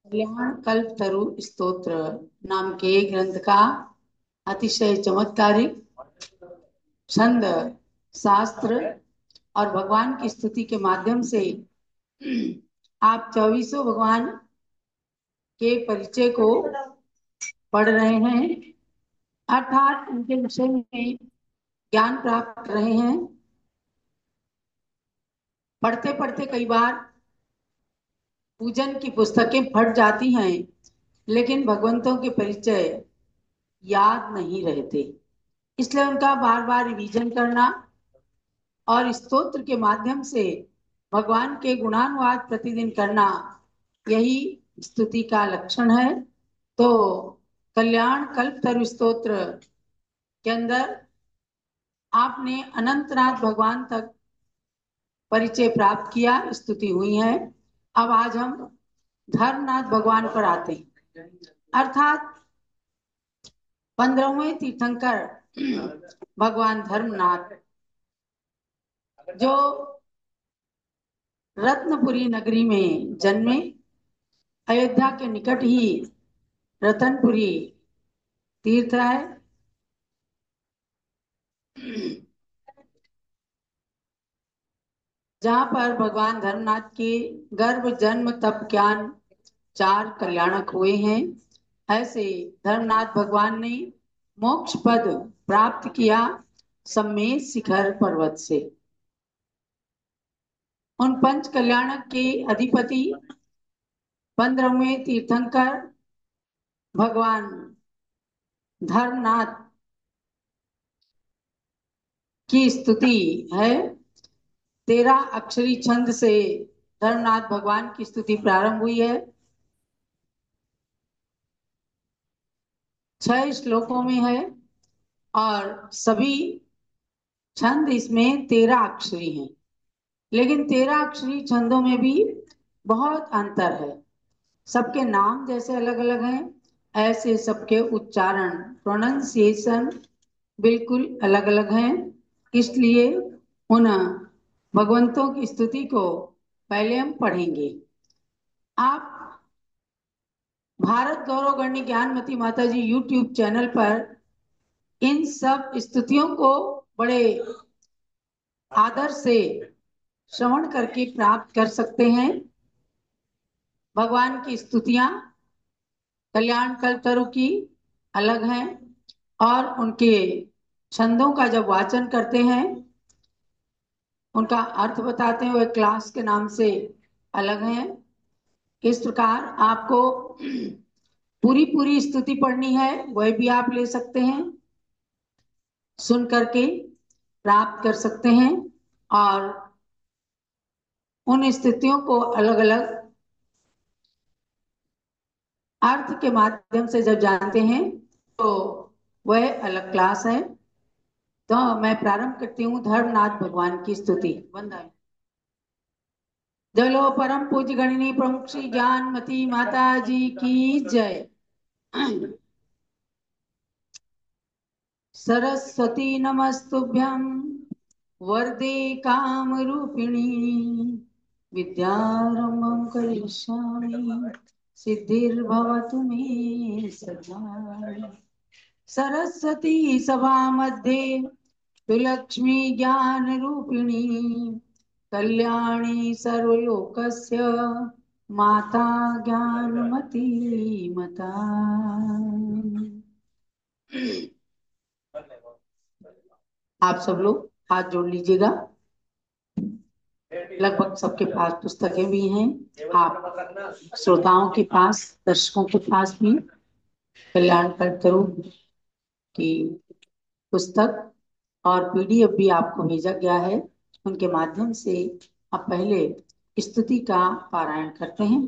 कल्याण कल्पतरु स्तोत्र नाम के ग्रंथ का अतिशय चमत्कारिक छंद, शास्त्र और भगवान की स्तुति के माध्यम से आप चौबीसों भगवान के परिचय को पढ़ रहे हैं, अर्थात उनके विषय में ज्ञान प्राप्त कर रहे हैं। पढ़ते पढ़ते कई बार पूजन की पुस्तकें फट जाती हैं, लेकिन भगवंतों के परिचय याद नहीं रहते। इसलिए उनका बार बार रिवीजन करना और स्तोत्र के माध्यम से भगवान के गुणानुवाद प्रतिदिन करना, यही स्तुति का लक्षण है। तो कल्याण कल्पतरु स्तोत्र के अंदर आपने अनंतनाथ भगवान तक परिचय प्राप्त किया, स्तुति हुई है। अब आज हम धर्मनाथ भगवान पर आते हैं, अर्थात 15वें तीर्थंकर भगवान धर्मनाथ, जो रत्नपुरी नगरी में जन्मे। अयोध्या के निकट ही रतनपुरी तीर्थ है। जहाँ पर भगवान धर्मनाथ के गर्भ जन्म तप ज्ञान 4 कल्याणक हुए हैं। ऐसे धर्मनाथ भगवान ने मोक्ष पद प्राप्त किया सम्मेद शिखर पर्वत से। उन 5 कल्याणक के अधिपति 15वें तीर्थंकर भगवान धर्मनाथ की स्तुति है। 13 अक्षरी छंद से धर्मनाथ भगवान की स्तुति प्रारंभ हुई है। 6 श्लोकों में है और सभी छंद इसमें 13 अक्षरी हैं, लेकिन 13 अक्षरी छंदों में भी बहुत अंतर है। सबके नाम जैसे अलग अलग हैं, ऐसे सबके उच्चारण प्रोनाउंसिएशन बिल्कुल अलग अलग हैं। इसलिए उन भगवंतों की स्तुति को पहले हम पढ़ेंगे। आप भारत गौरव गण्य ज्ञानमती माता जी यूट्यूब चैनल पर इन सब स्तुतियों को बड़े आदर से श्रवण करके प्राप्त कर सकते हैं। भगवान की स्तुतियां कल्याण कल्पतरु की अलग हैं और उनके छंदों का जब वाचन करते हैं, उनका अर्थ बताते हैं, वह क्लास के नाम से अलग हैं। इस प्रकार आपको पूरी पूरी स्तुति पढ़नी है, वह भी आप ले सकते हैं, सुन करके प्राप्त कर सकते हैं। और उन स्थितियों को अलग अलग अर्थ के माध्यम से जब जानते हैं तो वह अलग क्लास है। तो मैं प्रारंभ करती हूँ धर्मनाथ भगवान की स्तुति। वंदन। जलो परम पूज्य गणिनी प्रमुख श्री ज्ञानमती माता जी की जय। सरस्वती नमस्तुभ्यं वरदे काम रूपिणी विद्यारंभं करिष्यामि सिद्धिर्भवतु मे सदा। सरस्वती सभा मध्ये लक्ष्मी ज्ञान रूपिणी कल्याणी सर्वलोकस्य माता ज्ञानमती मता। आप सब लोग हाथ जोड़ लीजिएगा। लगभग सबके पास पुस्तकें भी हैं। आप श्रोताओं के पास, दर्शकों के पास भी कल्याण कल्पतरु की पुस्तक और पीडीएफ भी आपको भेजा गया है। उनके माध्यम से आप पहले स्तुति का पारायण करते हैं।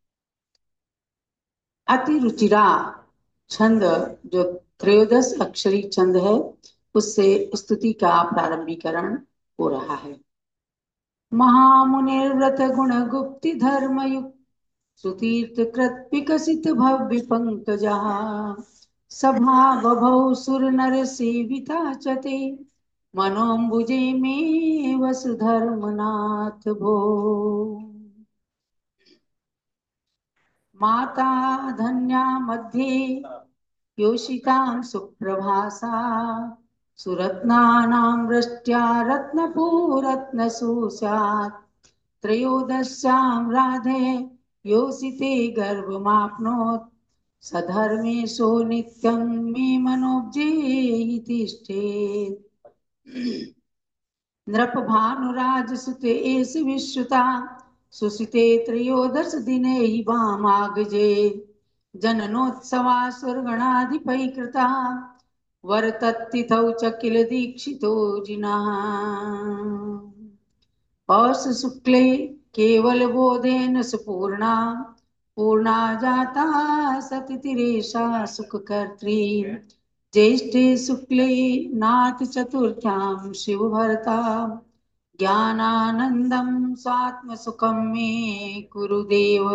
अति रुचिरा छंद जो त्रयोदश अक्षरी छंद है, उससे स्तुति का प्रारंभीकरण हो रहा है। महामुनिर्व्रत गुण गुप्ति धर्म युक्त सुतीर्थ कृत विकसित भव्य पंकजा सभा बभौ सुर नर सेविता चते मनोम्बुजे में वसुधर्मनाथ भो। माता धन्या मध्ये योषितां सुप्रभासा सुरत्नानां वृष्ट्या रत्नपूरत्नसु स्यात् त्रयोदश्यां राधे योषिते गर्भमाप्नोत् सधर्मेशो नित्यं मे मनोब्जेहि तिष्ठेत्। नृप भानुराज सुते एष विश्रुता सुसिते त्रयोदश दिने हि वामागजे जननोत्सवा सुरगणाधिपै कृता वरतत्तिथौ च किल दीक्षितो जिनः पौष शुक्ले केवल बोधेन सुपूर्णा पूर्णा जाता सतितिरेषा सुखकर्त्री ज्येष्ठे शुक्ले नाथ चतुर्थ्यां शिवभरता ज्ञानानन्दं स्वात्मसुखं मे कुरुदेव।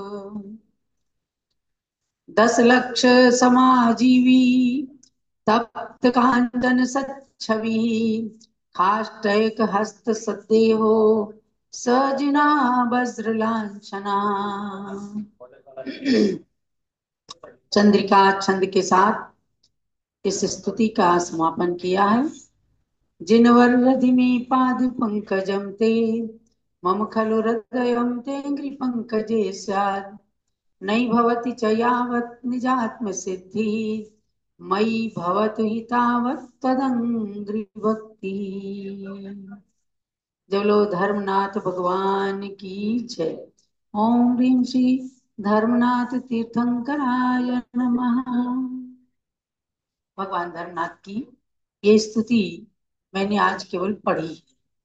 10 लक्ष समाजीवी तप्त कांचन सच्छवि काष्ठैक हस्त सदेहो सजिना वज्र लांछना। चंद्रिका छंद के साथ इस स्तुति का समापन किया है। जिनवरधि में पाद पंकजम ते मम खलु हृदयं तेऽंघ्रि पंकजे स्यात् नयि भवति च यावत् निजात्म सिद्धि मयि भवतु हि तावत् तदंघ्रि भक्ति। बोलो धर्मनाथ भगवान की जय। ओम ह्रीं श्री धर्मनाथ तीर्थंकराय नमः। भगवान धर्मनाथ की ये स्तुति मैंने आज केवल पढ़ी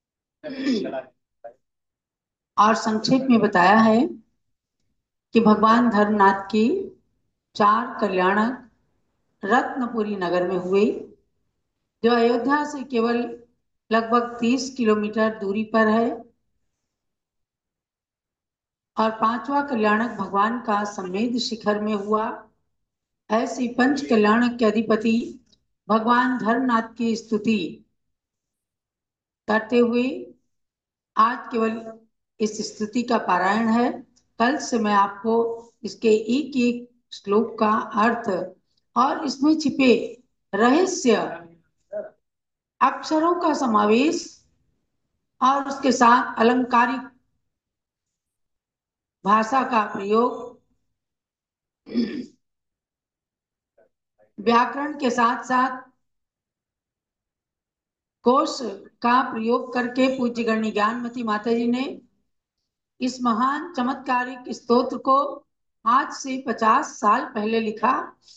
और संक्षेप में बताया है कि भगवान धर्मनाथ के 4 कल्याणक रत्नपुरी नगर में हुए, जो अयोध्या से केवल लगभग 30 किलोमीटर दूरी पर है। और 5वां कल्याणक भगवान का समेध शिखर में हुआ। ऐसे 5 कल्याणक के अधिपति भगवान धर्मनाथ की स्तुति करते हुए आज केवल इस स्तुति का पारायण है। कल से मैं आपको इसके एक एक श्लोक का अर्थ और इसमें छिपे रहस्य, अक्षरों का समावेश और उसके साथ अलंकारिक भाषा का प्रयोग, व्याकरण के साथ साथ कोश का प्रयोग करके पूज्य गणी ज्ञानमती माता जी ने इस महान चमत्कारिक स्तोत्र को आज से 50 साल पहले लिखा।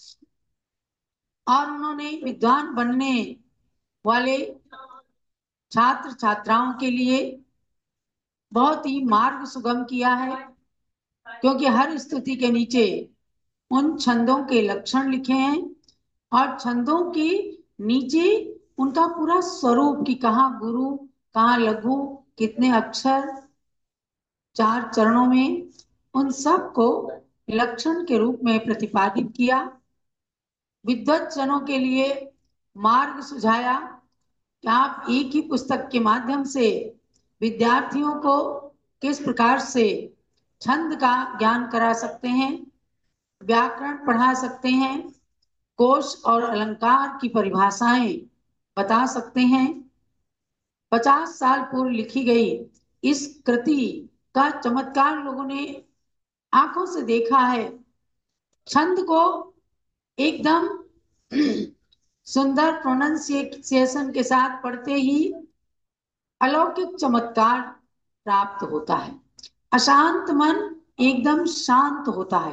और उन्होंने विद्वान बनने वाले छात्र छात्राओं के लिए बहुत ही मार्ग सुगम किया है, क्योंकि हर स्तुति के नीचे उन छंदों के लक्षण लिखे हैं और छंदों के नीचे उनका पूरा स्वरूप कि कहाँ गुरु, कहाँ लघु, कितने अक्षर, 4 चरणों में, उन सब को लक्षण के रूप में प्रतिपादित किया। विद्वत जनों के लिए मार्ग सुझाया कि आप एक ही पुस्तक के माध्यम से विद्यार्थियों को किस प्रकार से छंद का ज्ञान करा सकते हैं, व्याकरण पढ़ा सकते हैं, कोश और अलंकार की परिभाषाएं बता सकते हैं। 50 साल पूर्व लिखी गई इस कृति का चमत्कार लोगों ने आंखों से देखा है। छंद को एकदम सुंदर प्रोनाउंसिएशन के साथ पढ़ते ही अलौकिक चमत्कार प्राप्त होता है। अशांत मन एकदम शांत होता है।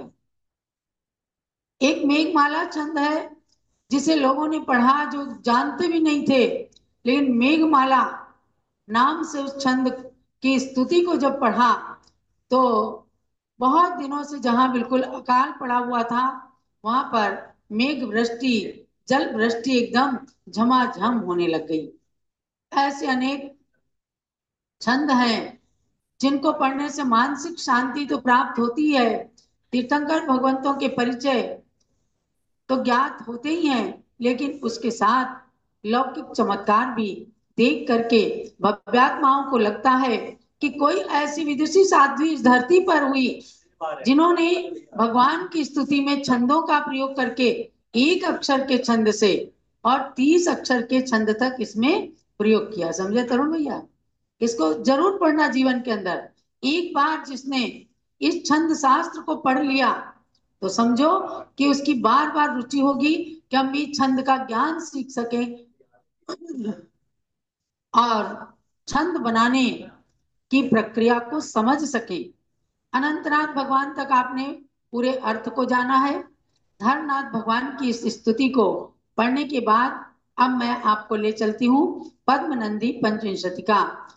एक मेघमाला छंद है जिसे लोगों ने पढ़ा जो जानते भी नहीं थे, लेकिन मेघमाला नाम से उस छंद की स्तुति को जब पढ़ा तो बहुत दिनों से जहां बिल्कुल अकाल पड़ा हुआ था वहां पर मेघ वृष्टि, जल वृष्टि एकदम झमाझम होने लग गई। ऐसे अनेक छंद हैं जिनको पढ़ने से मानसिक शांति तो प्राप्त होती है, तीर्थंकर भगवंतों के परिचय तो ज्ञात होते ही हैं, लेकिन उसके साथ लौकिक चमत्कार भी देख करके भव्यात्माओं को लगता है कि कोई ऐसी विदुषी साध्वी इस धरती पर हुई जिन्होंने भगवान की स्तुति में छंदों का प्रयोग करके एक अक्षर के छंद से और 30 अक्षर के छंद तक इसमें प्रयोग किया। समझे तरुण भैया? इसको जरूर पढ़ना जीवन के अंदर। एक बार जिसने इस छंद शास्त्र को पढ़ लिया तो समझो कि उसकी बार बार रुचि होगी कि हम इस छंद का ज्ञान सीख सके और छंद बनाने की प्रक्रिया को समझ सके। अनंतनाथ भगवान तक आपने पूरे अर्थ को जाना है। धर्मनाथ भगवान की इस स्तुति को पढ़ने के बाद अब मैं आपको ले चलती हूँ पद्म नंदी पंचविंशति का